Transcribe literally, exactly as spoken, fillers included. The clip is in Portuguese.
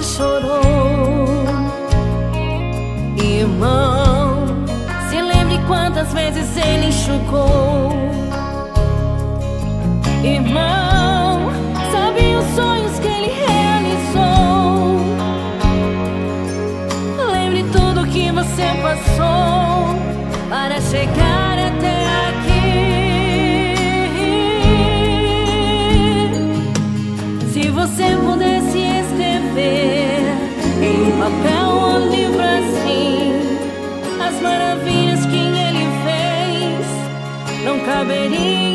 chorou. Irmão, se lembre quantas vezes ele enxugou. Irmão, sabe os sonhos que ele realizou. Lembre tudo que você passou para chegar até aqui. Se você pudesse escrever em um papel ou livro assim as maravilhas que ele fez, não caberia